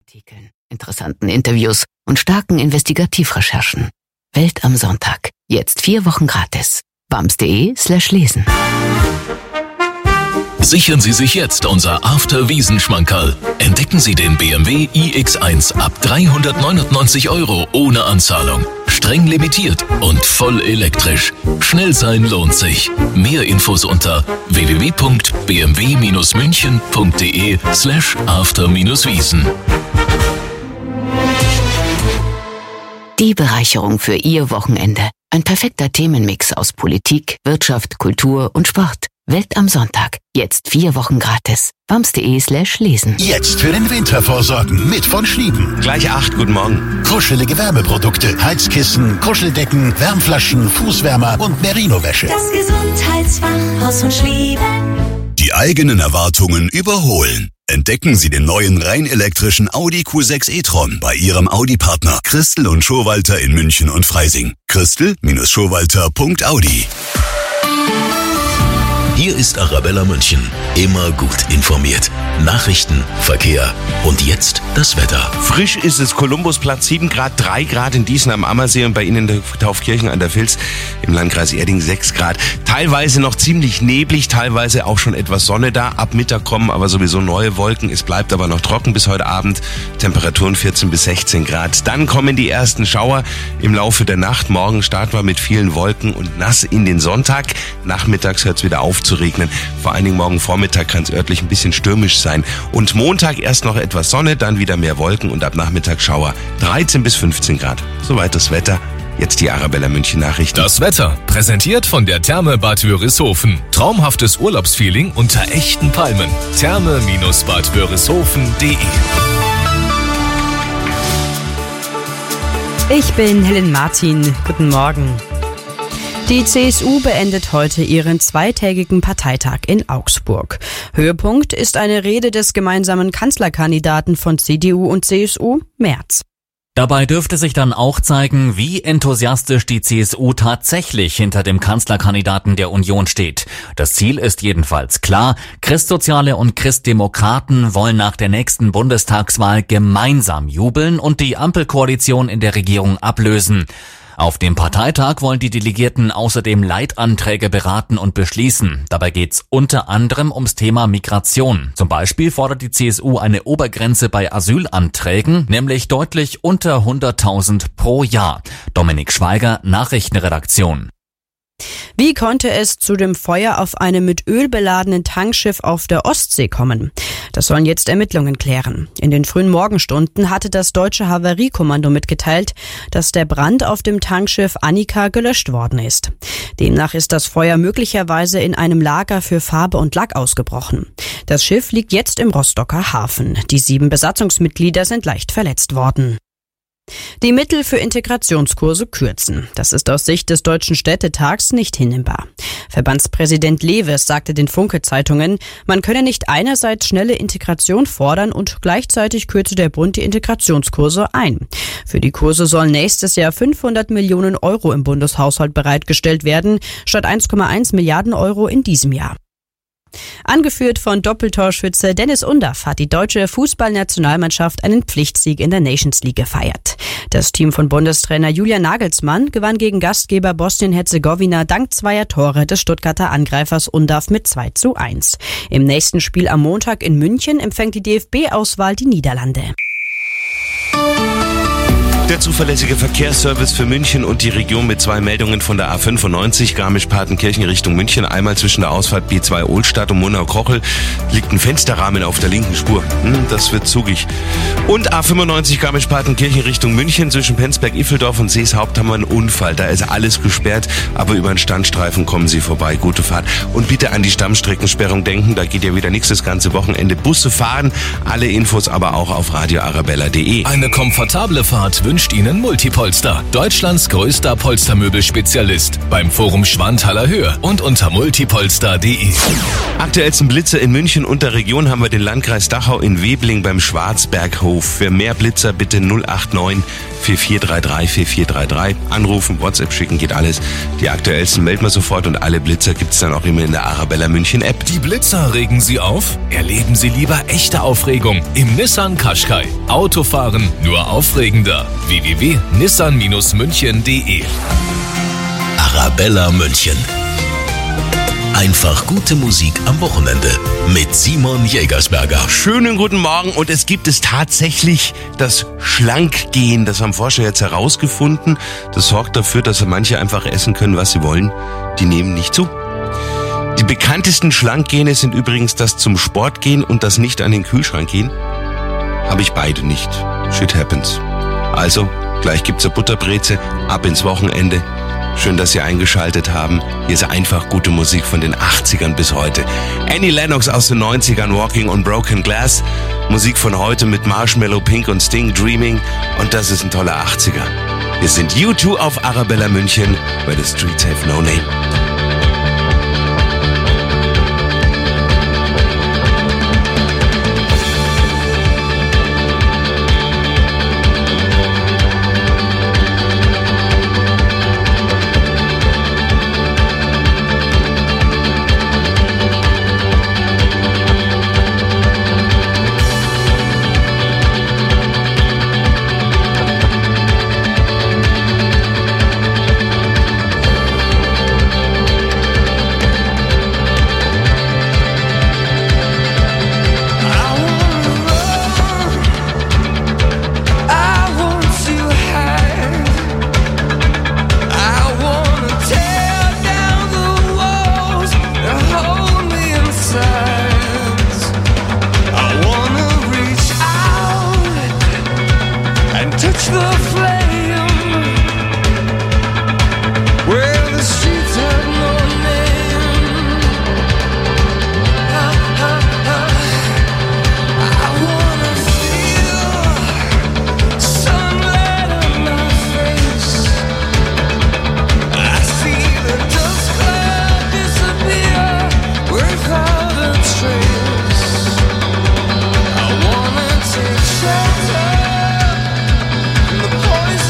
Artikeln, interessanten Interviews und starken Investigativrecherchen. Welt am Sonntag. Jetzt 4 Wochen gratis. bams.de/lesen. Sichern Sie sich jetzt unser After-Wiesen-Schmankerl. Entdecken Sie den BMW iX1 ab 399 € ohne Anzahlung. Streng limitiert und voll elektrisch. Schnell sein lohnt sich. Mehr Infos unter www.bmw-münchen.de/after-wiesen. Die Bereicherung für Ihr Wochenende. Ein perfekter Themenmix aus Politik, Wirtschaft, Kultur und Sport. Welt am Sonntag. Jetzt 4 Wochen gratis. bams.de/lesen. Jetzt für den Winter vorsorgen mit von Schlieben. Gleich 8, guten Morgen. Kuschelige Wärmeprodukte, Heizkissen, Kuscheldecken, Wärmflaschen, Fußwärmer und Merino-Wäsche. Das Gesundheitsfachhaus von Schlieben. Die eigenen Erwartungen überholen. Entdecken Sie den neuen rein elektrischen Audi Q6 e-tron bei Ihrem Audi-Partner Christel und Schowalter in München und Freising. Christel-Schowalter.audi. Hier ist Arabella München. Immer gut informiert. Nachrichten, Verkehr und jetzt das Wetter. Frisch ist es, Kolumbusplatz 7 Grad, 3 Grad in Diesen am Ammersee und bei Ihnen in der Taufkirchen an der Vils im Landkreis Erding 6 Grad. Teilweise noch ziemlich neblig, teilweise auch schon etwas Sonne da. Ab Mittag kommen aber sowieso neue Wolken. Es bleibt aber noch trocken bis heute Abend. Temperaturen 14 bis 16 Grad. Dann kommen die ersten Schauer im Laufe der Nacht. Morgen starten wir mit vielen Wolken und nass in den Sonntag. Nachmittags hört es wieder auf zu regnen. Vor allen Dingen morgen Vormittag kann es örtlich ein bisschen stürmisch sein. Und Montag erst noch etwas Sonne, dann wieder mehr Wolken und ab Nachmittag Schauer. 13 bis 15 Grad. Soweit das Wetter. Jetzt die Arabella München Nachrichten. Das Wetter, präsentiert von der Therme Bad Wörishofen. Traumhaftes Urlaubsfeeling unter echten Palmen. Therme-bad-wörishofen.de. Ich bin Helen Martin. Guten Morgen. Die CSU beendet heute ihren zweitägigen Parteitag in Augsburg. Höhepunkt ist eine Rede des gemeinsamen Kanzlerkandidaten von CDU und CSU, Merz. Dabei dürfte sich dann auch zeigen, wie enthusiastisch die CSU tatsächlich hinter dem Kanzlerkandidaten der Union steht. Das Ziel ist jedenfalls klar: Christsoziale und Christdemokraten wollen nach der nächsten Bundestagswahl gemeinsam jubeln und die Ampelkoalition in der Regierung ablösen. Auf dem Parteitag wollen die Delegierten außerdem Leitanträge beraten und beschließen. Dabei geht's unter anderem ums Thema Migration. Zum Beispiel fordert die CSU eine Obergrenze bei Asylanträgen, nämlich deutlich unter 100.000 pro Jahr. Dominik Schweiger, Nachrichtenredaktion. Wie konnte es zu dem Feuer auf einem mit Öl beladenen Tankschiff auf der Ostsee kommen? Das sollen jetzt Ermittlungen klären. In den frühen Morgenstunden hatte das deutsche Havariekommando mitgeteilt, dass der Brand auf dem Tankschiff Annika gelöscht worden ist. Demnach ist das Feuer möglicherweise in einem Lager für Farbe und Lack ausgebrochen. Das Schiff liegt jetzt im Rostocker Hafen. Die 7 Besatzungsmitglieder sind leicht verletzt worden. Die Mittel für Integrationskurse kürzen. Das ist aus Sicht des Deutschen Städtetags nicht hinnehmbar. Verbandspräsident Lewes sagte den Funke-Zeitungen, man könne nicht einerseits schnelle Integration fordern und gleichzeitig kürze der Bund die Integrationskurse ein. Für die Kurse sollen nächstes Jahr 500 Millionen € im Bundeshaushalt bereitgestellt werden, statt 1,1 Milliarden € in diesem Jahr. Angeführt von Doppeltorschütze Dennis Undaff hat die deutsche Fußballnationalmannschaft einen Pflichtsieg in der Nations League gefeiert. Das Team von Bundestrainer Julian Nagelsmann gewann gegen Gastgeber Bosnien-Herzegowina dank 2 Tore des Stuttgarter Angreifers Undaff mit 2:1. Im nächsten Spiel am Montag in München empfängt die DFB-Auswahl die Niederlande. Der zuverlässige Verkehrsservice für München und die Region mit 2 Meldungen von der A95 Garmisch-Partenkirchen Richtung München. Einmal zwischen der Ausfahrt B2 Ohlstadt und Monau-Kochel liegt ein Fensterrahmen auf der linken Spur. Das wird zugig. Und A95 Garmisch-Partenkirchen Richtung München zwischen Penzberg-Iffeldorf und Seeshaupt haben wir einen Unfall. Da ist alles gesperrt, aber über den Standstreifen kommen Sie vorbei. Gute Fahrt. Und bitte an die Stammstreckensperrung denken, da geht ja wieder nichts das ganze Wochenende. Busse fahren, alle Infos aber auch auf radioarabella.de. Eine komfortable Fahrt wünscht wünscht Ihnen Multipolster, Deutschlands größter Polstermöbelspezialist, beim Forum Schwanthaler Höhe und unter multipolster.de. Aktuellsten Blitzer in München und der Region haben wir den Landkreis Dachau in Webling beim Schwarzberghof. Für mehr Blitzer bitte 089 4433 4433. Anrufen, WhatsApp schicken, geht alles. Die aktuellsten melden wir sofort und alle Blitzer gibt's dann auch immer in der Arabella München App. Die Blitzer regen Sie auf? Erleben Sie lieber echte Aufregung im Nissan Qashqai. Autofahren nur aufregender. www.nissan-münchen.de. Arabella München. Einfach gute Musik am Wochenende mit Simon Jägersberger. Schönen guten Morgen und es gibt tatsächlich das Schlankgehen. Das haben Forscher jetzt herausgefunden. Das sorgt dafür, dass manche einfach essen können, was sie wollen. Die nehmen nicht zu. Die bekanntesten Schlankgene sind übrigens das zum Sport gehen und das nicht an den Kühlschrank gehen. Habe ich beide nicht. Shit happens. Also, gleich gibt's eine Butterbreze, ab ins Wochenende. Schön, dass Sie eingeschaltet haben. Hier ist einfach gute Musik von den 80ern bis heute. Annie Lennox aus den 90ern, Walking on Broken Glass. Musik von heute mit Marshmallow, Pink und Sting, Dreaming. Und das ist ein toller 80er. Wir sind U2 auf Arabella München, where the streets have no name. Poison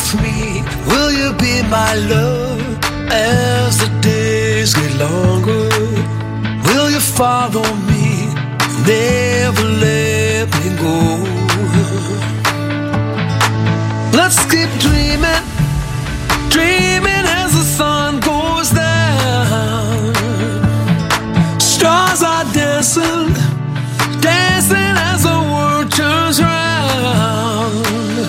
with me? Will you be my love as the days get longer? Will you follow me? Never let me go. Let's keep dreaming, dreaming as the sun goes down. Stars are dancing, dancing as the world turns round.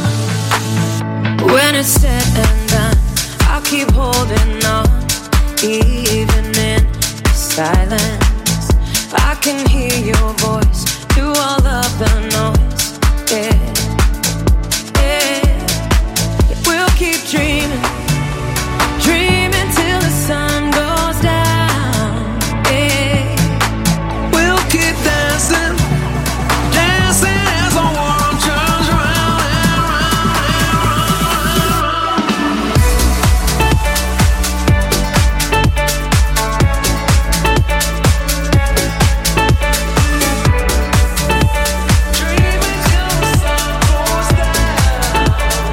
When it's said and done, I'll keep holding on, even in silence. I can hear your voice through all of the noise. Yeah, yeah. We'll keep dreaming, dreaming till the sun goes down. Yeah. We'll keep dancing, dancing as the world turns round and round Dreaming till the sun goes down.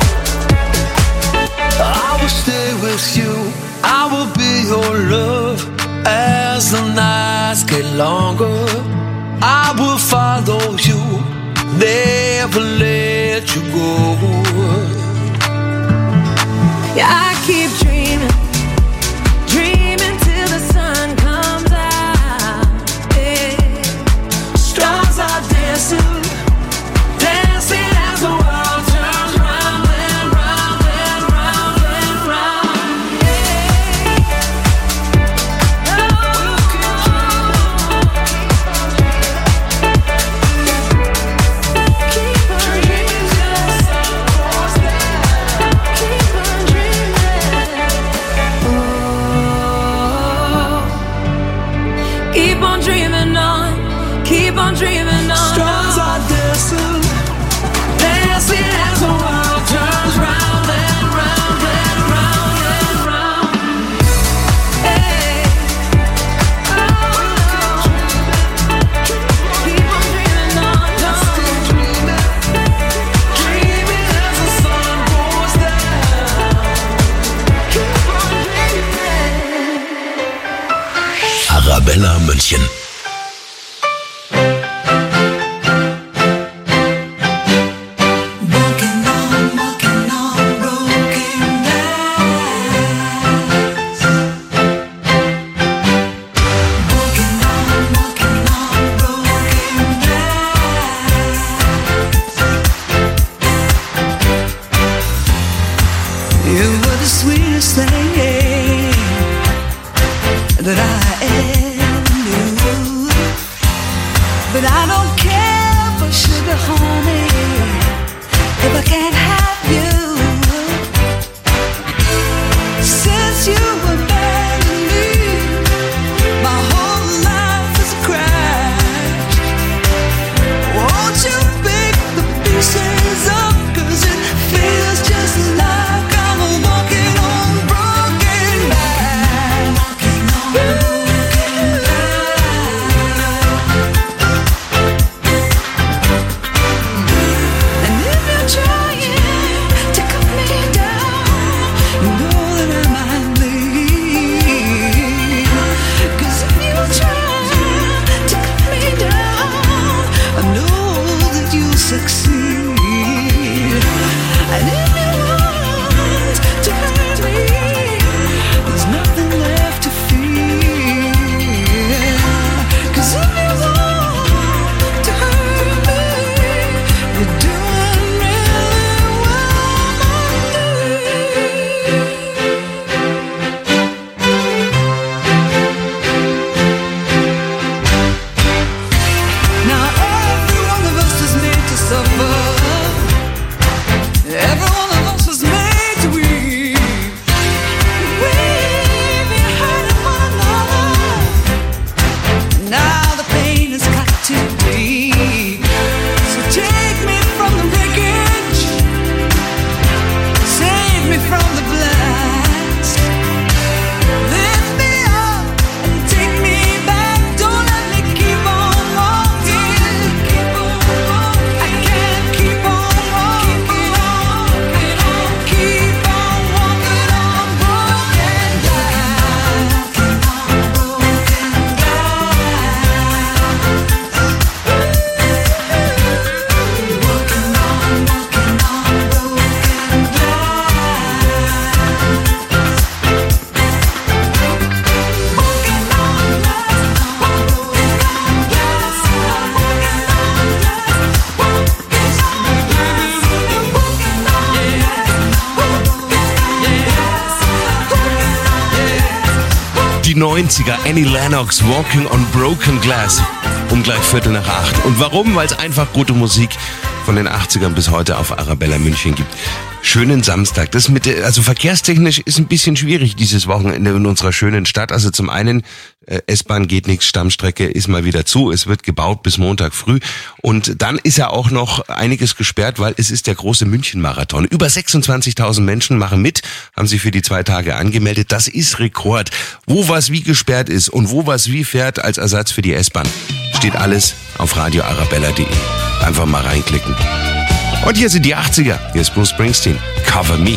I will stay with you, I will be your love as the nights get longer. I will follow you, never let you go. Yeah, I keep dreaming, dreaming till the sun comes out. Yeah. Stars are dancing, dancing as the world turns round and round and round and round. We'll keep dreaming till the sun goes down. Keep on dreaming. Oh, keep on dreaming on. Keep on dreaming on. Stars are dancing, dancing as the world turns round and round and round and round. Hey. Oh, keep on dreaming on. Dreaming, dreaming as the sun goes down. Keep on dreaming. Arabella München. Walking on broken glass. Walking on broken glass. You were the sweetest thing that I ever knew. die 90er, Annie Lennox, Walking on Broken Glass. Um gleich 7:45. Und warum? Weil es einfach gute Musik von den 80ern bis heute auf Arabella München gibt. Schönen Samstag. Das also verkehrstechnisch ist ein bisschen schwierig dieses Wochenende in unserer schönen Stadt. Also zum einen, S-Bahn geht nichts, Stammstrecke ist mal wieder zu. Es wird gebaut bis Montag früh. Und dann ist ja auch noch einiges gesperrt, weil es ist der große München-Marathon. Über 26.000 Menschen machen mit, haben sich für die 2 Tage angemeldet. Das ist Rekord. Wo was wie gesperrt ist und wo was wie fährt als Ersatz für die S-Bahn, steht alles auf radioarabella.de. Einfach mal reinklicken. Und hier sind die 80er. Hier ist Bruce Springsteen. Cover Me.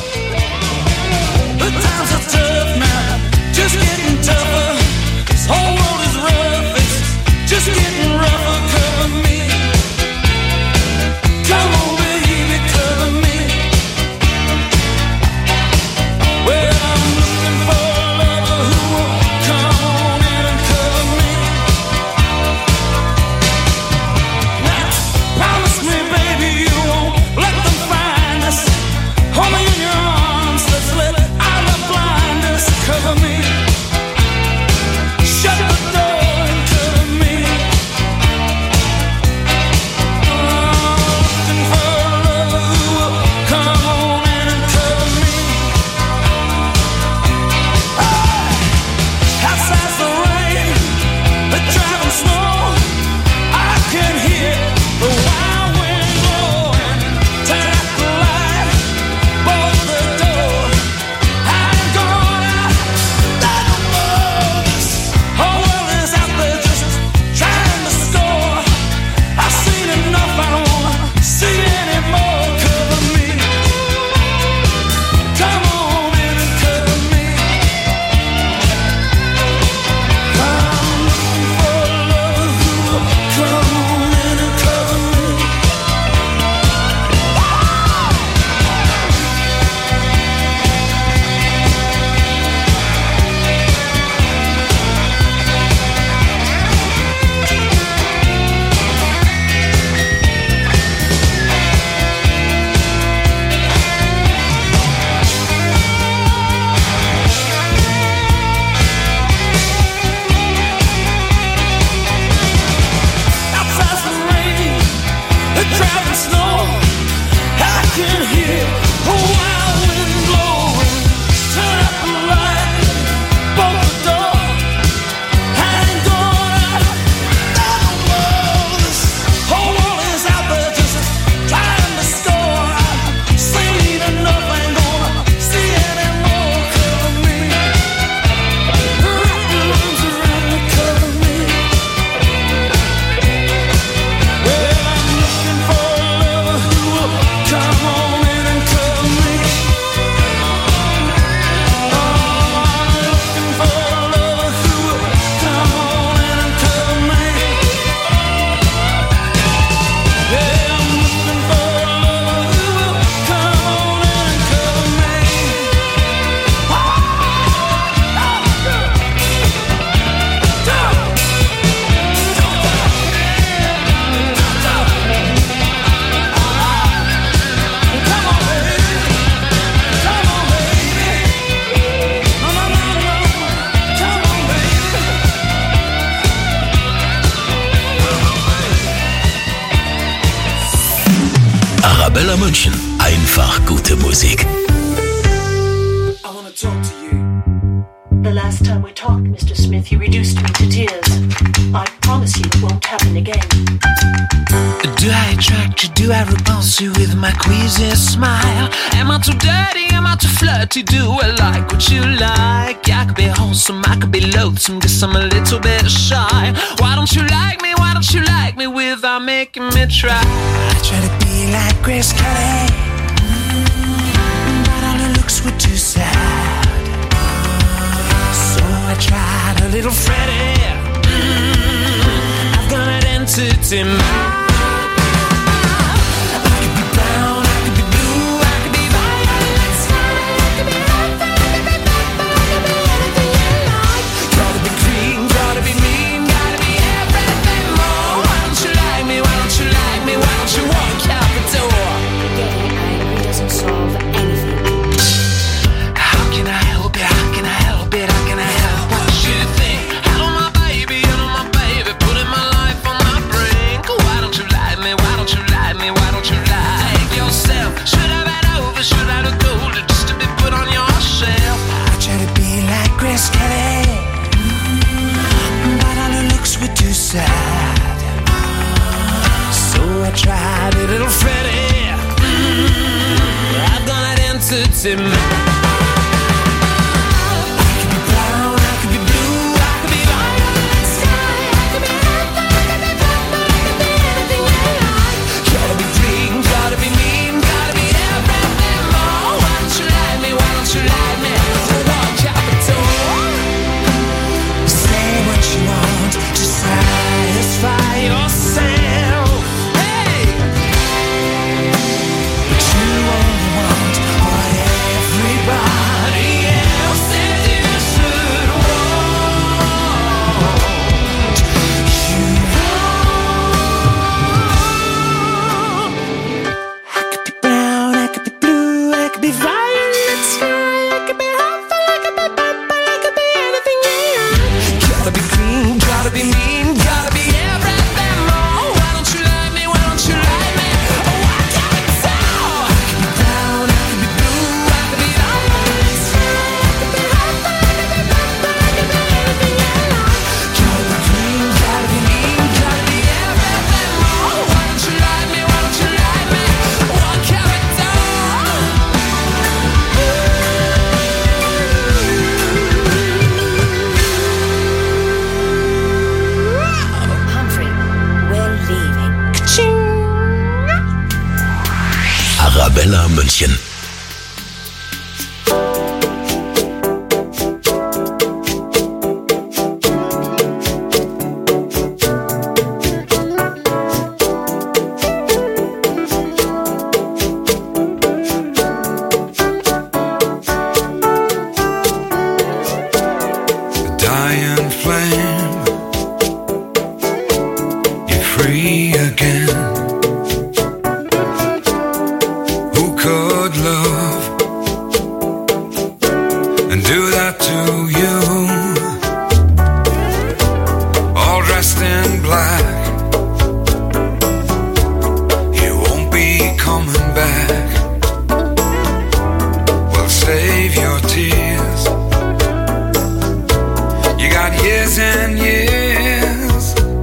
Arabella München. Einfach gute Musik. I wanna talk to you. The last time we talked, Mr. Smith, you reduced me to tears. I promise you it won't happen again. Do I attract you? Do I repulse you with my queasy smile? Am I too dirty? Am I too flirty? Do I like what you like? I could be wholesome, I could be loathsome, guess I'm a little bit shy. Why don't you like me? Why don't you like me without making me try? I try to be like Grace Kelly, but all her looks were too sad. So I tried a little Freddie. I've got an entity mind. it mine? I could be brown, I could be blue, I could be violet sky, I could be purple, I could be purple, I could be anything you like. Gotta be green, gotta be mean, gotta be everything more. Why don't you like me, why don't you like me? So walk out the door. Say what you want to satisfy yourself. Hey! But you only want what everybody else says you should want. You want. I could be brown, I could be blue, I could be violet sky, I could be hopeful, I could be purple, I could be anything you like. Gotta be green, gotta be mean, gotta be everything more. Why don't you like me, why don't you like me? Oh, why can't we tell? I could be brown, I could be blue, I could be violet sky, I could be hopeful, I could be purple, I could be anything you like. Gotta be green, gotta be mean, gotta be everything more. Why don't you like me, why don't you like me? Why can't we tell? Humphrey, we're leaving. Arabella München. Dying flame, you're free again. Who could love and do that to you? All dressed in black, you won't be coming back. Well, save your tears. You got years and years.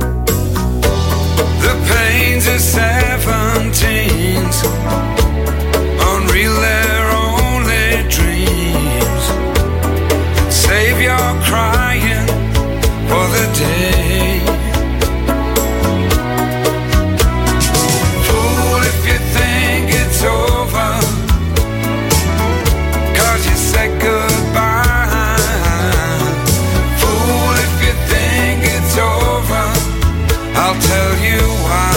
The pains of 17s, unreal, they're only dreams. Save your crying for the day. Fool if you think it's over, 'cause you said goodbye. Fool if you think it's over, I'll tell you why.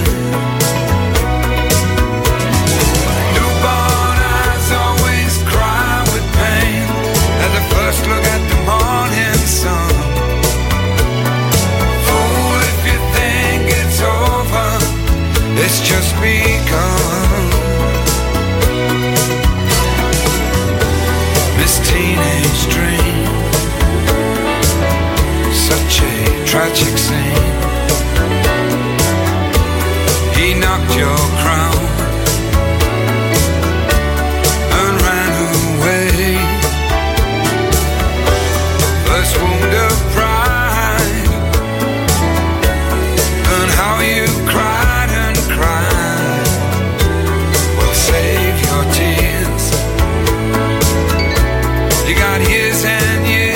Newborn eyes always cry with pain at the first look at the morning sun. Fool if you think it's over, it's just begun. This teenage dream, such a tragic scene. He knocked your crown and ran away. First wound of pride, and how you cried and cried. Well, save your tears. You got years and years.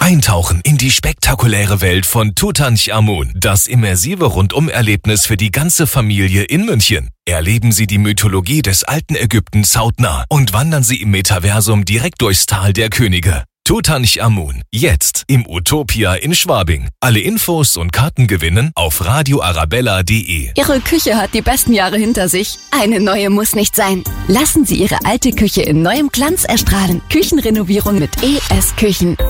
Eintauchen in die spektakuläre Welt von Tutanchamun, das immersive Rundum-Erlebnis für die ganze Familie in München. Erleben Sie die Mythologie des alten Ägyptens hautnah und wandern Sie im Metaversum direkt durchs Tal der Könige. Tutanchamun, jetzt im Utopia in Schwabing. Alle Infos und Karten gewinnen auf radioarabella.de. Ihre Küche hat die besten Jahre hinter sich. Eine neue muss nicht sein. Lassen Sie Ihre alte Küche in neuem Glanz erstrahlen. Küchenrenovierung mit ES Küchen.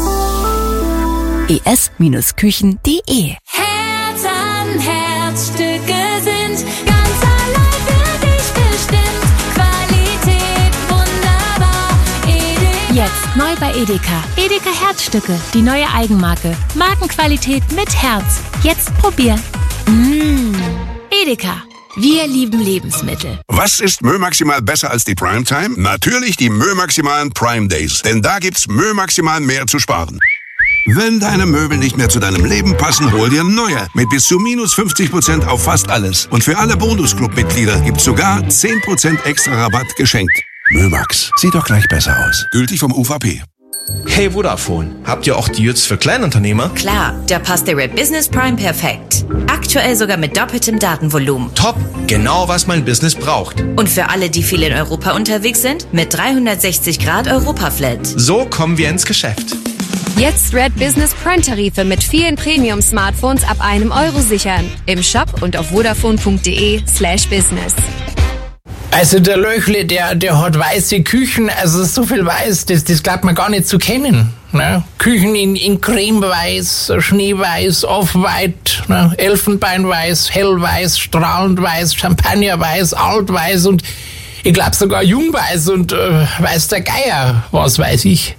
es-küchen.de. Herz an Herzstücke sind ganz allein für dich bestimmt. Qualität wunderbar. Edeka. Jetzt neu bei Edeka. Edeka Herzstücke, die neue Eigenmarke. Markenqualität mit Herz. Jetzt probier. Edeka. Wir lieben Lebensmittel. Was ist Mö Maximal besser als die Primetime? Natürlich die Mö Maximalen Prime Days. Denn da gibt's Mö Maximal mehr zu sparen. Wenn deine Möbel nicht mehr zu deinem Leben passen, hol dir neue. Mit bis zu minus 50% auf fast alles. Und für alle Bonus-Club-Mitglieder gibt's sogar 10% extra Rabatt geschenkt. Mömax. Sieht doch gleich besser aus. Gültig vom UVP. Hey Vodafone, habt ihr auch Deals für Kleinunternehmer? Klar, da passt der Red Business Prime perfekt. Aktuell sogar mit doppeltem Datenvolumen. Top, genau was mein Business braucht. Und für alle, die viel in Europa unterwegs sind, mit 360 Grad Europa-Flat. So kommen wir ins Geschäft. Jetzt Red Business Prime-Tarife mit vielen Premium-Smartphones ab €1 sichern. Im Shop und auf vodafone.de/business. Also der Löchle, der hat weiße Küchen, also so viel weiß, das glaubt man gar nicht zu kennen. Ne? Küchen in cremeweiß, schneeweiß, off-white, ne? Elfenbeinweiß, hellweiß, strahlend weiß, champagnerweiß, altweiß und ich glaube sogar jungweiß und weiß der Geier, was weiß ich.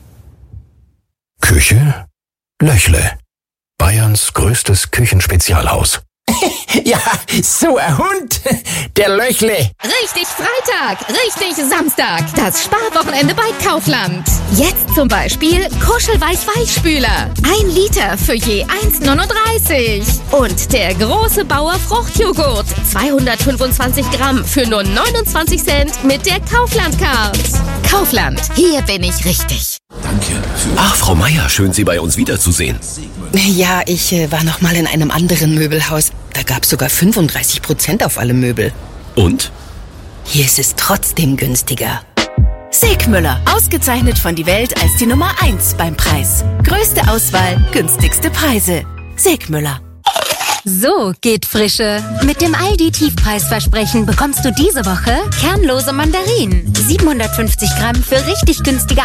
Küche Löchle. Bayerns größtes Küchenspezialhaus. Ja, so ein Hund, der Löchle. Richtig Freitag, richtig Samstag. Das Sparwochenende bei Kaufland. Jetzt zum Beispiel Kuschelweich-Weichspüler. 1 Liter für je 1,39. Und der große Bauer Fruchtjoghurt. 225 Gramm für nur 29 Cent mit der Kaufland-Card. Kaufland, hier bin ich richtig. Danke. Ach, Frau Meier, schön, Sie bei uns wiederzusehen. Ja, ich war noch mal in einem anderen Möbelhaus. Da gab es sogar 35% auf alle Möbel. Und? Hier ist es trotzdem günstiger. Segmüller, ausgezeichnet von die Welt als die Nummer 1 beim Preis. Größte Auswahl, günstigste Preise. Segmüller. So geht Frische. Mit dem Aldi-Tiefpreisversprechen bekommst du diese Woche kernlose Mandarinen. 750 Gramm für richtig günstige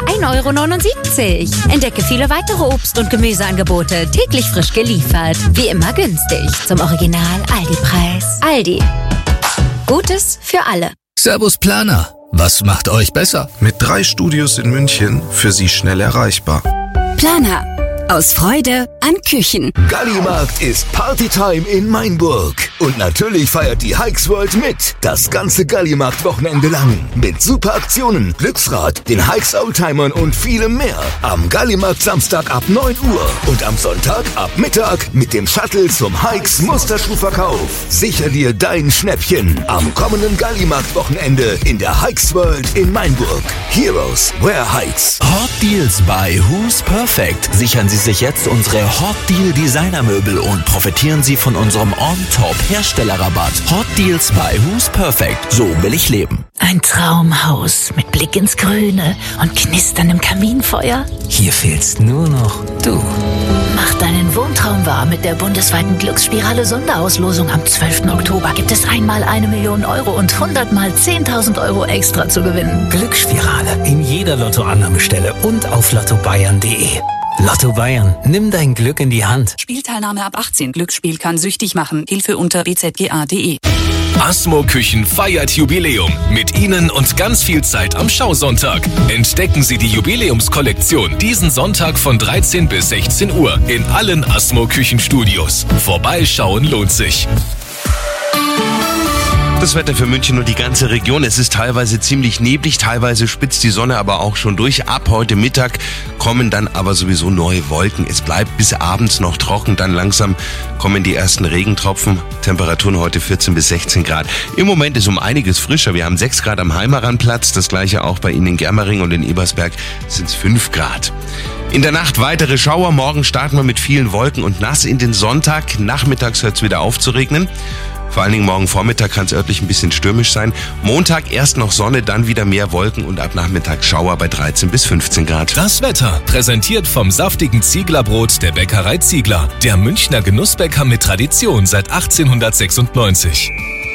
€1,79. Entdecke viele weitere Obst- und Gemüseangebote, täglich frisch geliefert. Wie immer günstig. Zum Original Aldi-Preis. Aldi. Gutes für alle. Servus Planer. Was macht euch besser? Mit 3 Studios in München für Sie schnell erreichbar. Planer. Aus Freude an Küchen. Gallimarkt ist Partytime in Mainburg. Und natürlich feiert die Hikes World mit. Das ganze Gallimarkt-Wochenende lang. Mit super Aktionen, Glücksrad, den Hikes Oldtimern und vielem mehr. Am Gallimarkt Samstag ab 9 Uhr. Und am Sonntag ab Mittag mit dem Shuttle zum Hikes Musterschuhverkauf. Sicher dir dein Schnäppchen. Am kommenden Gallimarkt-Wochenende in der Hikes World in Mainburg. Heroes wear Hikes. Hot Deals bei Who's Perfect. Sichern Sie sich jetzt unsere Hot Deal Designermöbel und profitieren Sie von unserem On-Top Herstellerrabatt. Hot Deals bei Who's Perfect. So will ich leben. Ein Traumhaus mit Blick ins Grüne und knisterndem Kaminfeuer. Hier fehlst nur noch du. Mach deinen Wohntraum wahr mit der bundesweiten Glücksspirale Sonderauslosung. Am 12. Oktober gibt es einmal 1 Million Euro und 100 mal 10.000 Euro extra zu gewinnen. Glücksspirale in jeder Lottoannahmestelle und auf lottobayern.de. Lotto Bayern, nimm dein Glück in die Hand. Spielteilnahme ab 18. Glücksspiel kann süchtig machen. Hilfe unter bzga.de. Asmo Küchen feiert Jubiläum. Mit Ihnen und ganz viel Zeit am Schausonntag. Entdecken Sie die Jubiläumskollektion diesen Sonntag von 13 bis 16 Uhr in allen Asmo Küchenstudios. Vorbeischauen lohnt sich. Das Wetter für München und die ganze Region. Es ist teilweise ziemlich neblig, teilweise spitzt die Sonne aber auch schon durch. Ab heute Mittag kommen dann aber sowieso neue Wolken. Es bleibt bis abends noch trocken, dann langsam kommen die ersten Regentropfen. Temperaturen heute 14 bis 16 Grad. Im Moment ist um einiges frischer. Wir haben 6 Grad am Heimeranplatz, das gleiche auch bei Ihnen in Germering und in Ebersberg sind es 5 Grad. In der Nacht weitere Schauer. Morgen starten wir mit vielen Wolken und nass in den Sonntag. Nachmittags hört es wieder auf zu regnen. Vor allen Dingen morgen Vormittag kann es örtlich ein bisschen stürmisch sein. Montag erst noch Sonne, dann wieder mehr Wolken und ab Nachmittag Schauer bei 13 bis 15 Grad. Das Wetter, präsentiert vom saftigen Zieglerbrot der Bäckerei Ziegler. Der Münchner Genussbäcker mit Tradition seit 1896.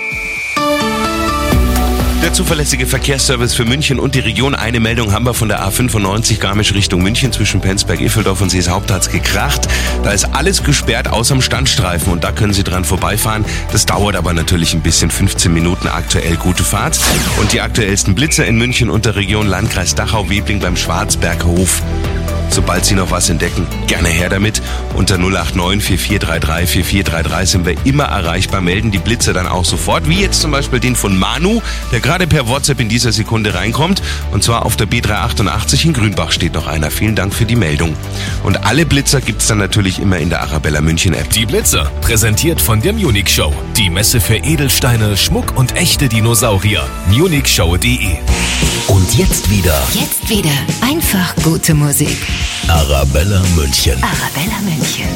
Der zuverlässige Verkehrsservice für München und die Region. Eine Meldung haben wir von der A95 Garmisch Richtung München. Zwischen Penzberg-Iffeldorf und Seeshaupt hat's gekracht. Da ist alles gesperrt außer dem Standstreifen und da können Sie dran vorbeifahren. Das dauert aber natürlich ein bisschen, 15 Minuten aktuell. Gute Fahrt. Und die aktuellsten Blitzer in München und der Region, Landkreis Dachau-Wiebling beim Schwarzberghof. Sobald Sie noch was entdecken, gerne her damit. Unter 089 4433 4433 sind wir immer erreichbar. Melden die Blitzer dann auch sofort, wie jetzt zum Beispiel den von Manu, der gerade per WhatsApp in dieser Sekunde reinkommt. Und zwar auf der B388 in Grünbach steht noch einer. Vielen Dank für die Meldung. Und alle Blitzer gibt's dann natürlich immer in der Arabella München App. Die Blitzer, präsentiert von der Munich Show. Die Messe für Edelsteine, Schmuck und echte Dinosaurier. munichshow.de. Und jetzt wieder Einfach gute Musik. Arabella München. Arabella München.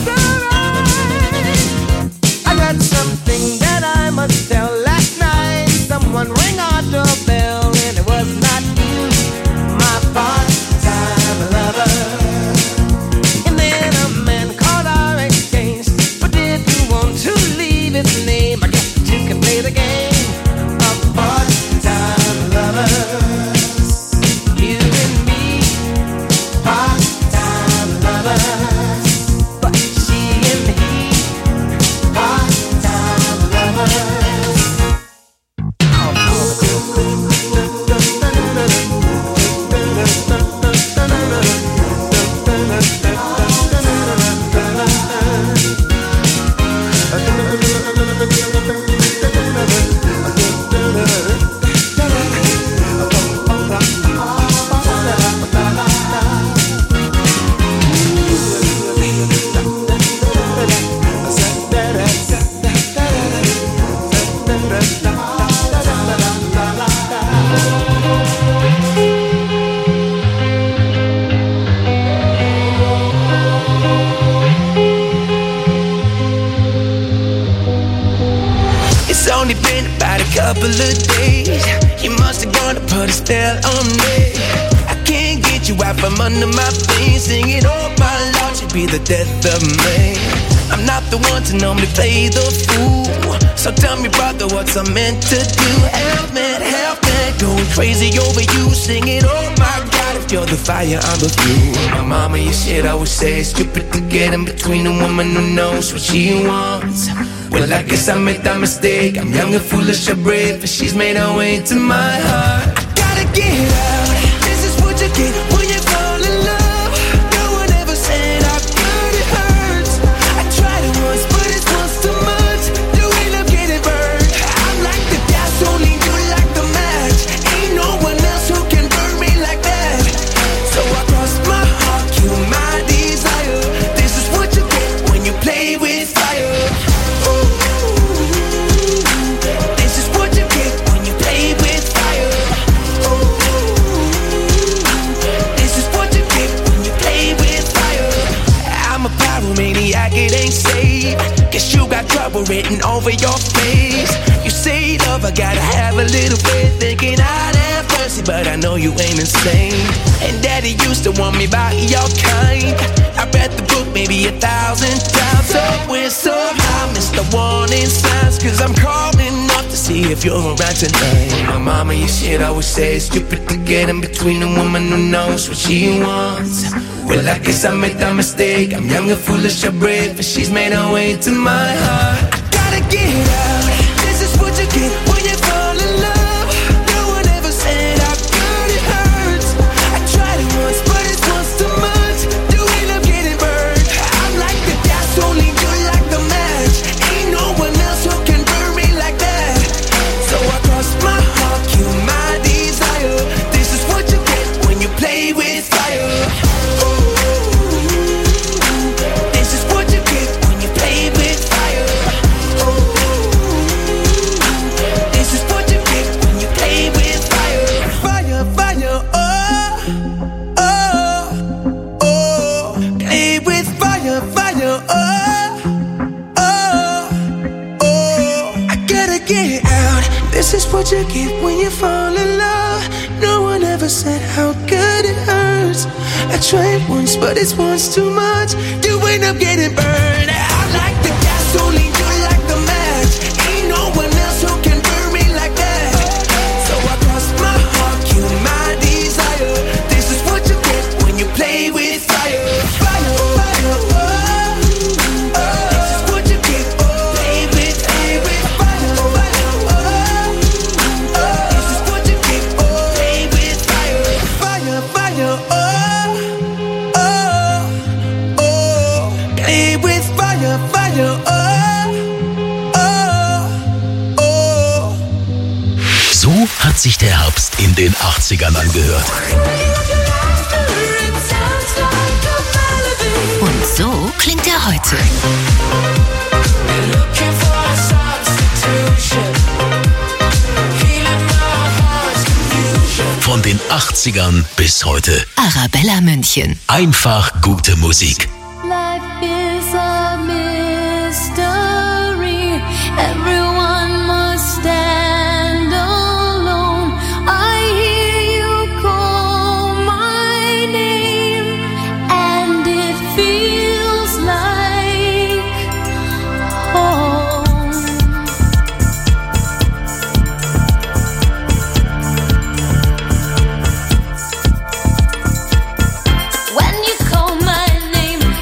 Something that I must tell last night. only been about a couple of days. You must have gone to put a spell on me. I can't get you out from under my feet. Singing, oh my Lord, you'd be the death of me. I'm not the one to normally play the fool. So tell me, brother, what's I meant to do? Help me, going crazy over you. Singing, oh my God, if you're the fire, I'm the fuel. My mama, you shit, I would say it's stupid to get in between a woman who knows what she wants. Well, I guess I made that mistake. I'm young and foolish, I'm brave, but she's made her way into my heart. I gotta get out. This is what you get when you fall in love. No one ever said how good it hurts. I tried it once, but it's once too much. You end up getting burned. I'm like the gasoline, you like the match. Ain't no one else who can burn me like that. So I cross my heart, you my desire. This is what you get when you play with fire. This is what you get when you play with fire. This is what you get when you play with fire. I'm a pyromaniac, it ain't safe. Guess you got trouble written over your face. You say love, I gotta have a little faith. Thinking I'd have mercy, but I know you ain't insane. And daddy used to want me by your kind. I read the book maybe 1,000 times. So we're somehow missed the warning signs. Cause I'm calling up to see if you're around tonight. My mama, you shit, I would say it's stupid to get in between a woman who knows what she wants. Well, I guess I made that mistake. I'm young and foolish, I'm brave, but she's made her way to my heart. I gotta get out. This is what you get when you fall in love. No one ever said how good it hurts. I tried it once, but it's once too much. You end up getting burned. I'm like the gasoline, you like the match. Ain't no one else who can burn me like that. So I cross my heart, you my desire. This is what you get when you play with fire. This is what you get when you play with fire. This is what you get when you play with fire. Fire, fire, oh, oh, oh. Play with fire, fire, oh, oh, oh. I gotta get out. This is what you get when you fall in love. No one ever said how good it hurts. I tried once, but it's once too much. You end up getting burned. I like the gasoline, you like the match. Ain't no one else who can burn me like that. So I cross my heart, you my desire. This is what you get when you play with fire. Fire, fire, oh, oh. This is what you get, play with fire. Fire, fire, oh, oh. This is what you get, play with fire. Fire, fire, oh, oh, oh. Play with fire, fire, oh, oh, oh. So hat sich der Herbst in den 80ern angehört. Und so klingt er heute. Von den 80ern bis heute. Arabella München. Einfach gute Musik. Life is a mystery. Everyone must stand alone. I hear you call my name, and it feels like home. When you call my name,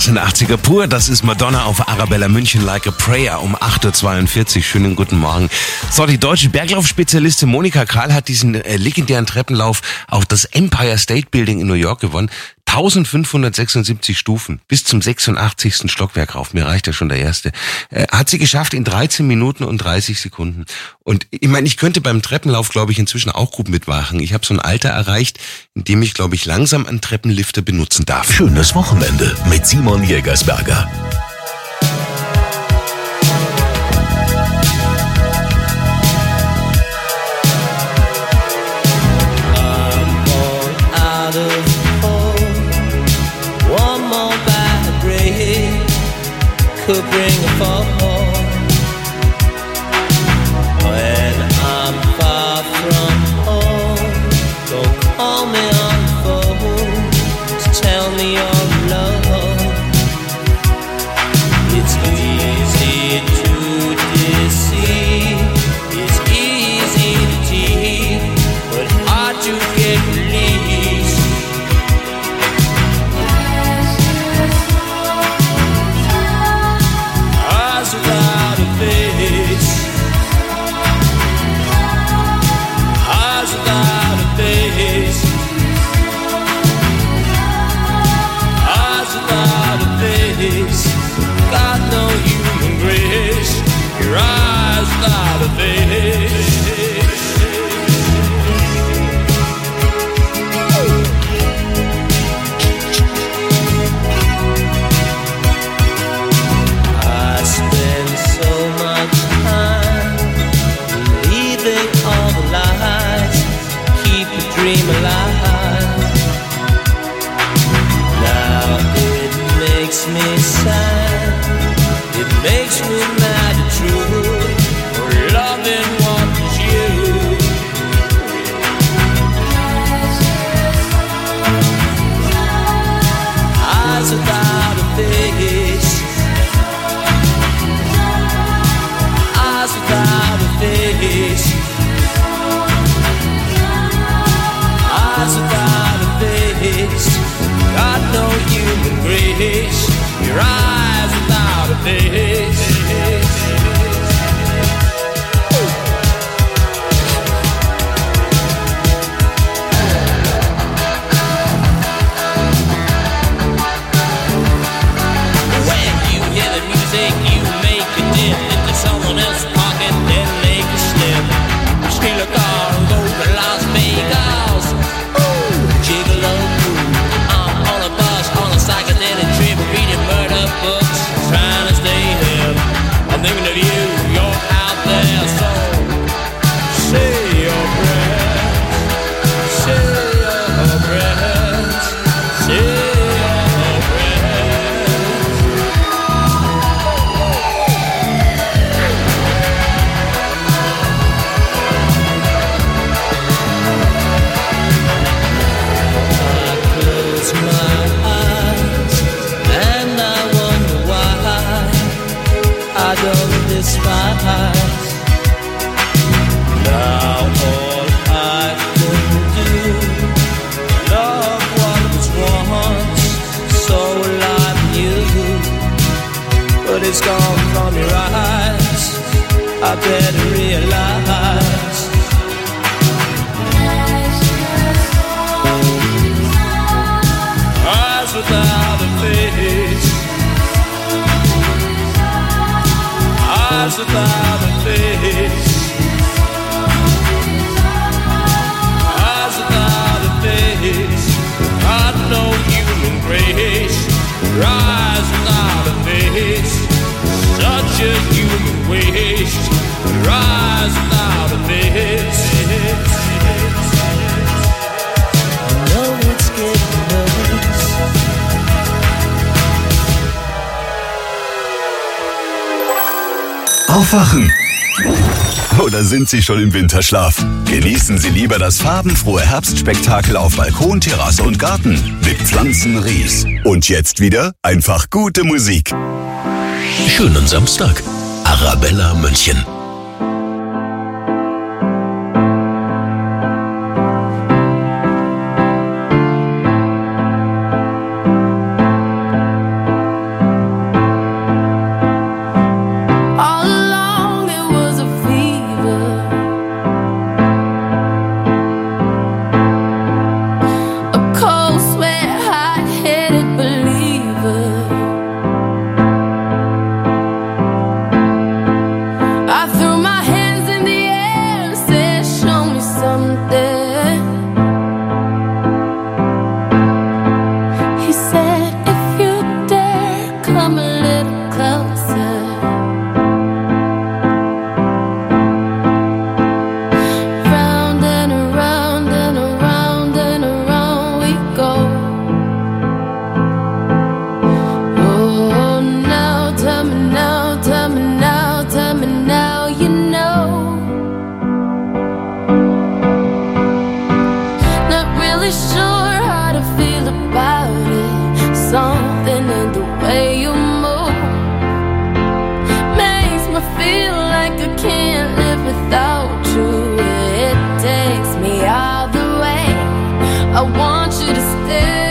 86er pur. Das ist Madonna auf Arabella München, Like a Prayer um 8.42 Uhr. Schönen guten Morgen. So, die deutsche Berglaufspezialistin Monika Karl hat diesen legendären Treppenlauf auf das Empire State Building in New York gewonnen. 1576 Stufen bis zum 86. Stockwerk rauf. Mir reicht ja schon der erste. Hat sie geschafft in 13 Minuten und 30 Sekunden. Und ich meine, ich könnte beim Treppenlauf, glaube ich, inzwischen auch gut mitmachen. Ich habe so ein Alter erreicht, in dem ich, glaube ich, langsam einen Treppenlifter benutzen darf. Schönes Wochenende mit Simon Jägersberger. Could bring a fall when I'm far from home. Don't call me on the phone to tell me you're alone. It's easy to deceive, it's easy to cheat, but hard to get released. Without a face, eyes without a face, eyes without a face, got no human grace, your eyes without a face. Dream alive. Now it makes me sad. It makes me mad and true. For loving what is you. Eyes without a face. Eyes without a face. Eyes without a face, got no human grace. Your eyes without a face. When you hear the music, you make a dip into someone else's pocket, then make a slip. Steal a car and go to Las Vegas. Gigolo, I'm on a bus, on a psychedelic trip, reading murder books, trying to stay hip. I'm thinking of you, you're out there, so say your prayers, say your prayers, say your my eyes, and I wonder why I don't despise. Now all I can do, love what was once so like you, but it's gone from your eyes. I better realize. Eyes without a face, eyes without a face, eyes without a face, got no human grace. Your eyes without a face, such a human waste. Your eyes without a face. I know it's getting nervous. Aufwachen! Oder sind Sie schon im Winterschlaf? Genießen Sie lieber das farbenfrohe Herbstspektakel auf Balkon, Terrasse und Garten mit Pflanzenries. Und jetzt wieder einfach gute Musik. Schönen Samstag. Arabella München. like I can't live without you. It takes me all the way. I want you to stay.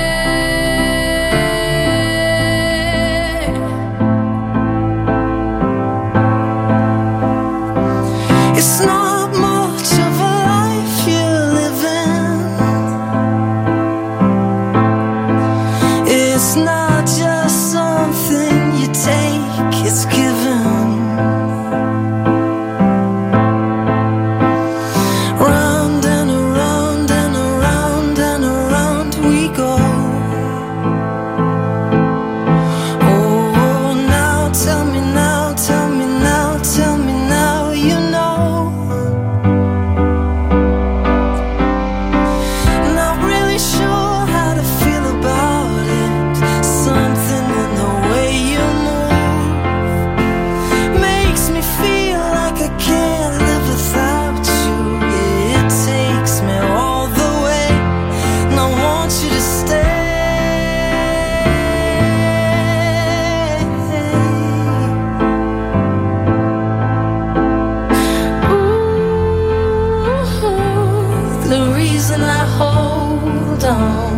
It's not much of a life you're living. It's not just something you take, it's given. Round and around and around and around we go. Oh, now tell me now, tell me now, tell me now, you know. Not really sure how to feel about it. Something in the way you move makes me feel like I can't live without you. It takes me all the way, and I want you to stay. Ooh, the reason I hold on.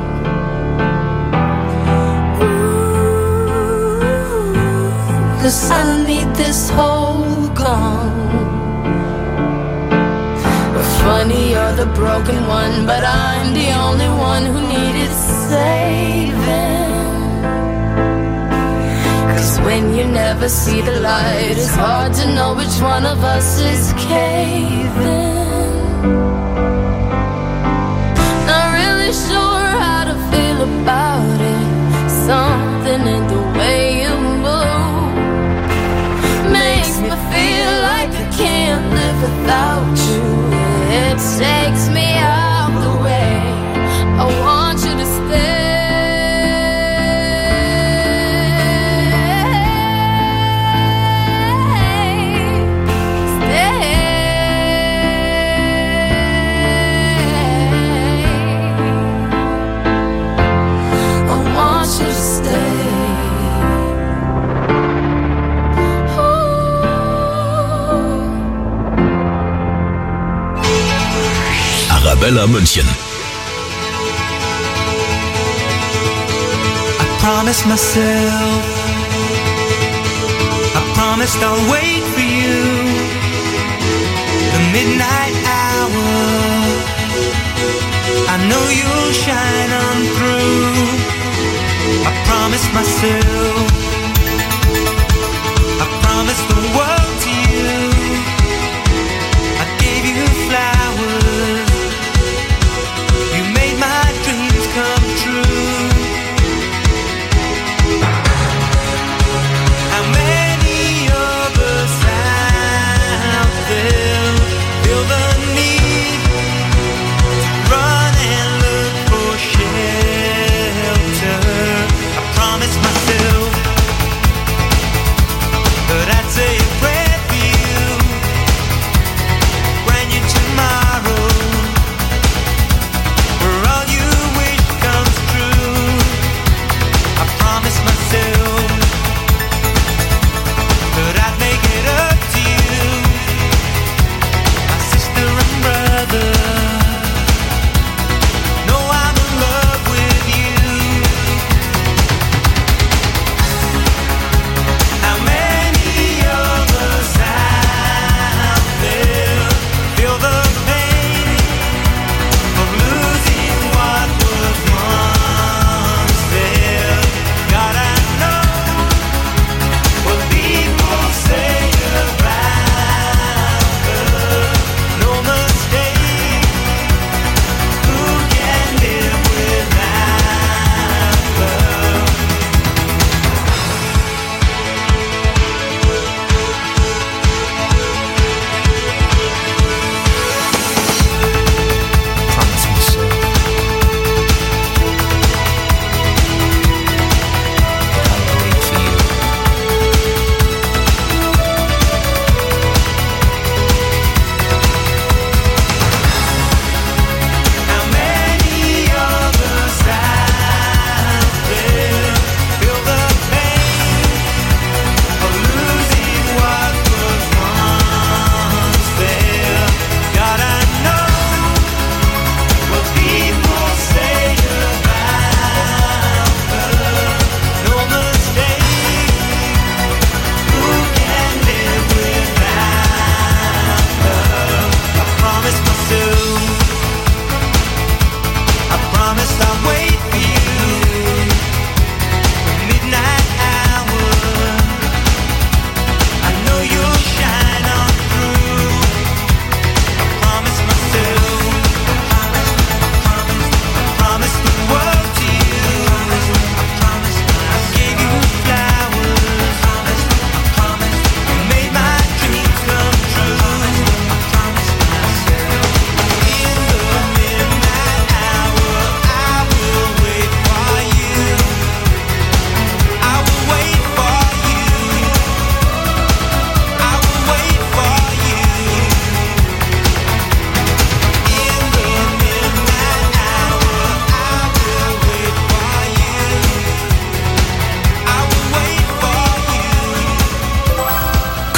Ooh, 'cause I need this whole gone. Funny, you're the broken one, but I'm the only one who needed saving. 'Cause when you never see the light, it's hard to know which one of us is caving. Not really sure how to feel about it. Something in the way you move makes me feel like I can't live without you. It takes me out the way. I want you to stay. I want you to stay. Arabella München. I promised myself, I promised I'll wait for you. The midnight hour, I know you'll shine on through. I promised myself, I promised the world to you. I gave you flowers, you made my dreams come true. How many of us out there feel the need to run and look for shelter? I promised myself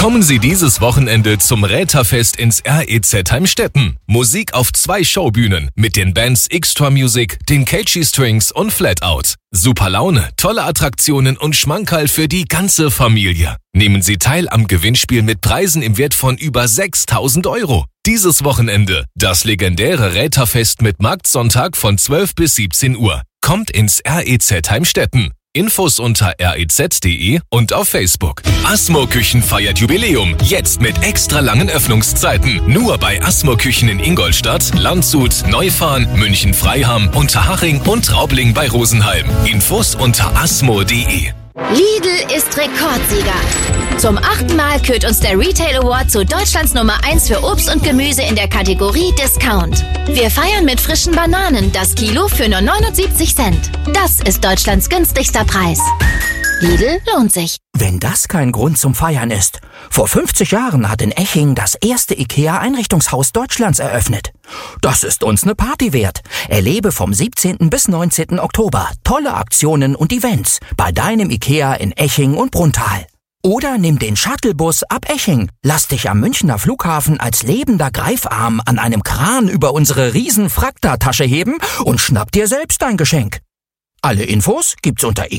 Kommen Sie dieses Wochenende zum Räterfest ins REZ Heimstetten. Musik auf 2 Showbühnen mit den Bands Extra Music, den Catchy Strings und Flatout. Super Laune, tolle Attraktionen und Schmankerl für die ganze Familie. Nehmen Sie teil am Gewinnspiel mit Preisen im Wert von über 6.000 €. Dieses Wochenende das legendäre Räterfest mit Marktsonntag von 12 bis 17 Uhr. Kommt ins REZ Heimstetten. Infos unter rez.de und auf Facebook. Asmo Küchen feiert Jubiläum. Jetzt mit extra langen Öffnungszeiten. Nur bei Asmo Küchen in Ingolstadt, Landshut, Neufahren, München-Freiham, Unterhaching und Raubling bei Rosenheim. Infos unter asmo.de. Lidl ist Rekordsieger. Zum 8. Mal kürt uns der Retail Award zu Deutschlands Nummer 1 für Obst und Gemüse in der Kategorie Discount. Wir feiern mit frischen Bananen, das Kilo für nur 79 Cent. Das ist Deutschlands günstigster Preis. Lidl lohnt sich. Wenn das kein Grund zum Feiern ist. Vor 50 Jahren hat in Eching das erste IKEA-Einrichtungshaus Deutschlands eröffnet. Das ist uns eine Party wert. Erlebe vom 17. bis 19. Oktober tolle Aktionen und Events bei deinem IKEA in Eching und Brunnthal. Oder nimm den Shuttlebus ab Eching. Lass dich am Münchner Flughafen als lebender Greifarm an einem Kran über unsere riesen Frakta-Tasche heben und schnapp dir selbst ein Geschenk. Alle Infos gibt's unter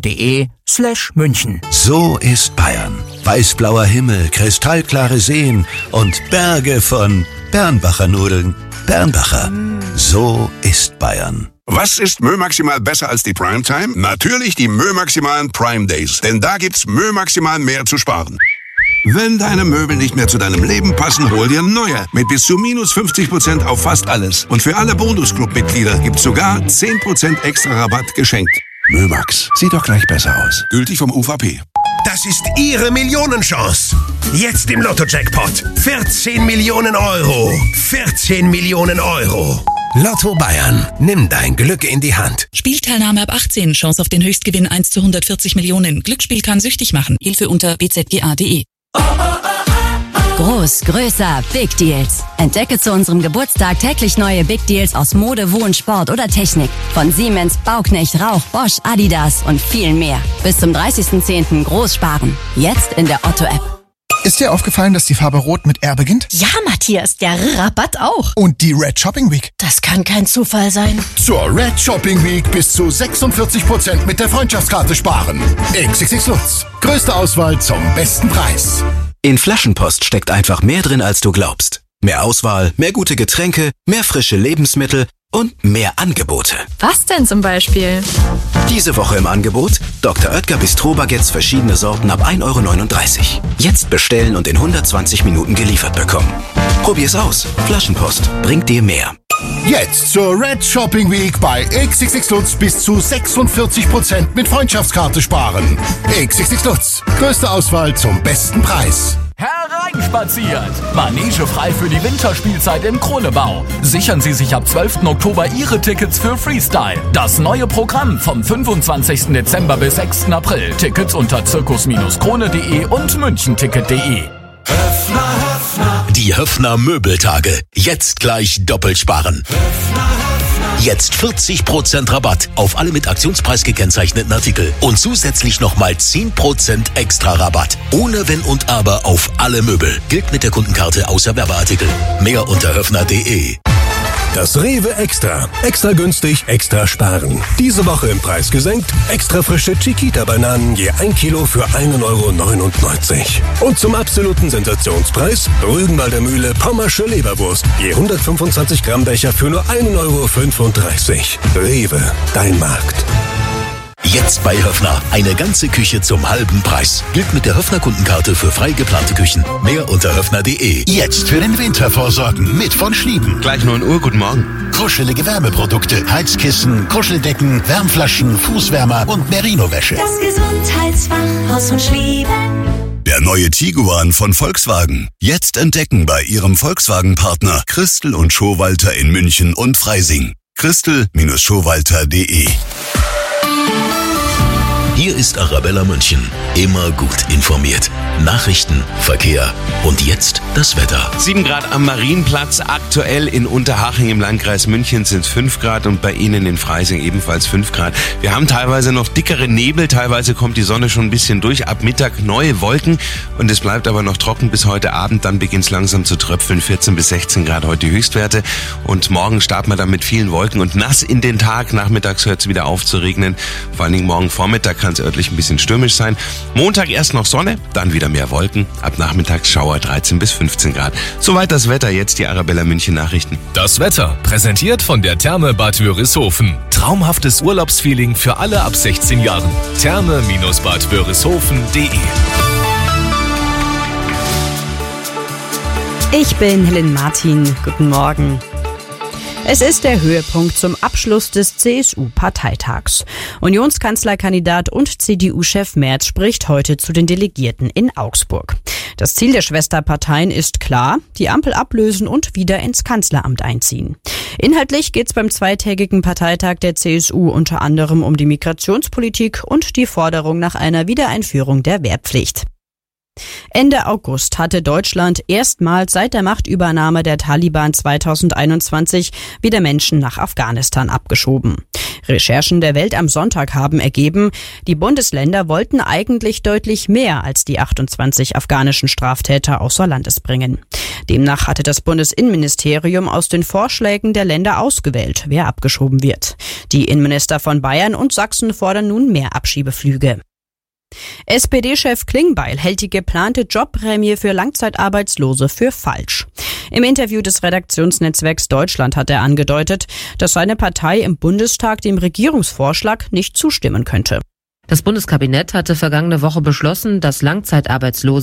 ikea.de/München. So ist Bayern. Weißblauer Himmel, kristallklare Seen und Berge von Bernbacher Nudeln. Bernbacher. So ist Bayern. Was ist Mö Maximal besser als die Primetime? Natürlich die Mö Maximalen Prime Days. Denn da gibt's Mö Maximal mehr zu sparen. Wenn deine Möbel nicht mehr zu deinem Leben passen, hol dir neue. Mit bis zu minus 50% auf fast alles. Und für alle Bonus-Club-Mitglieder gibt's sogar 10% extra Rabatt geschenkt. Mömax. Sieht doch gleich besser aus. Gültig vom UVP. Das ist Ihre Millionenchance. Jetzt im Lotto-Jackpot. 14 Millionen Euro. 14 Millionen Euro. Lotto Bayern. Nimm dein Glück in die Hand. Spielteilnahme ab 18. Chance auf den Höchstgewinn 1 zu 140 Millionen. Glücksspiel kann süchtig machen. Hilfe unter bzga.de. Groß, größer, Big Deals. Entdecke zu unserem Geburtstag täglich neue Big Deals aus Mode, Wohn, Sport oder Technik. Von Siemens, Bauknecht, Rauch, Bosch, Adidas und viel mehr. Bis zum 30.10. groß sparen. Jetzt in der Otto-App. Ist dir aufgefallen, dass die Farbe Rot mit R beginnt? Ja, Matthias, der Rabatt auch. Und die Red Shopping Week? Das kann kein Zufall sein. Zur Red Shopping Week bis zu 46% mit der Freundschaftskarte sparen. XXX Lutz. Größte Auswahl zum besten Preis. In Flaschenpost steckt einfach mehr drin, als du glaubst. Mehr Auswahl, mehr gute Getränke, mehr frische Lebensmittel und mehr Angebote. Was denn zum Beispiel? Diese Woche im Angebot Dr. Oetker Bistro-Baguettes verschiedene Sorten ab 1,39 €. Jetzt bestellen und in 120 Minuten geliefert bekommen. Probier's aus. Flaschenpost bringt dir mehr. Jetzt zur Red Shopping Week bei XXX Lutz bis zu 46% mit Freundschaftskarte sparen. XXX Lutz. Größte Auswahl zum besten Preis. Hereinspaziert! Manege frei für die Winterspielzeit im Kronebau. Sichern Sie sich ab 12. Oktober Ihre Tickets für Freestyle. Das neue Programm vom 25. Dezember bis 6. April. Tickets unter zirkus-krone.de und münchenticket.de. Die Höffner Möbeltage. Jetzt gleich doppelt sparen. Jetzt 40% Rabatt auf alle mit Aktionspreis gekennzeichneten Artikel. Und zusätzlich nochmal 10% extra Rabatt. Ohne Wenn und Aber auf alle Möbel. Gilt mit der Kundenkarte außer Werbeartikel. Mehr unter höffner.de. Das Rewe Extra. Extra günstig, extra sparen. Diese Woche im Preis gesenkt. Extra frische Chiquita-Bananen je 1 Kilo für 1,99 €. Und zum absoluten Sensationspreis Rügenwalder Mühle Pommersche Leberwurst. Je 125 Gramm Becher für nur 1,35 €. Rewe, dein Markt. Jetzt bei Höffner. Eine ganze Küche zum halben Preis. Gilt mit der Höffner Kundenkarte für frei geplante Küchen. Mehr unter höffner.de. Jetzt für den Winter vorsorgen mit von Schlieben. Gleich 9 Uhr, guten Morgen. Kuschelige Wärmeprodukte, Heizkissen, Kuscheldecken, Wärmflaschen, Fußwärmer und Merino-Wäsche. Das Gesundheitsfachhaus von Schlieben. Der neue Tiguan von Volkswagen. Jetzt entdecken bei Ihrem Volkswagen-Partner Christel und Schowalter in München und Freising. Christel-Schowalter.de. Hier ist Arabella München. Immer gut informiert. Nachrichten, Verkehr und jetzt das Wetter. 7 Grad am Marienplatz. Aktuell in Unterhaching im Landkreis München sind es 5 Grad und bei Ihnen in Freising ebenfalls 5 Grad. Wir haben teilweise noch dickere Nebel, teilweise kommt die Sonne schon ein bisschen durch. Ab Mittag neue Wolken und es bleibt aber noch trocken bis heute Abend. Dann beginnt es langsam zu tröpfeln. 14 bis 16 Grad heute die Höchstwerte. Und morgen starten wir dann mit vielen Wolken und nass in den Tag. Nachmittags hört es wieder auf zu regnen. Vor allen Dingen morgen Vormittag kann es örtlich ein bisschen stürmisch sein. Montag erst noch Sonne, dann wieder mehr Wolken. Ab nachmittags Schauer 13 bis 15 Grad. Soweit das Wetter, jetzt die Arabella München Nachrichten. Das Wetter, präsentiert von der Therme Bad Wörishofen. Traumhaftes Urlaubsfeeling für alle ab 16 Jahren. Therme-badwörishofen.de. Ich bin Helen Martin. Guten Morgen. Es ist der Höhepunkt zum Abschluss des CSU-Parteitags. Unionskanzlerkandidat und CDU-Chef Merz spricht heute zu den Delegierten in Augsburg. Das Ziel der Schwesterparteien ist klar, die Ampel ablösen und wieder ins Kanzleramt einziehen. Inhaltlich geht es beim zweitägigen Parteitag der CSU unter anderem um die Migrationspolitik und die Forderung nach einer Wiedereinführung der Wehrpflicht. Ende August hatte Deutschland erstmals seit der Machtübernahme der Taliban 2021 wieder Menschen nach Afghanistan abgeschoben. Recherchen der Welt am Sonntag haben ergeben, die Bundesländer wollten eigentlich deutlich mehr als die 28 afghanischen Straftäter außer Landes bringen. Demnach hatte das Bundesinnenministerium aus den Vorschlägen der Länder ausgewählt, wer abgeschoben wird. Die Innenminister von Bayern und Sachsen fordern nun mehr Abschiebeflüge. SPD-Chef Klingbeil hält die geplante Jobprämie für Langzeitarbeitslose für falsch. Im Interview des Redaktionsnetzwerks Deutschland hat er angedeutet, dass seine Partei im Bundestag dem Regierungsvorschlag nicht zustimmen könnte. Das Bundeskabinett hatte vergangene Woche beschlossen, dass Langzeitarbeitslose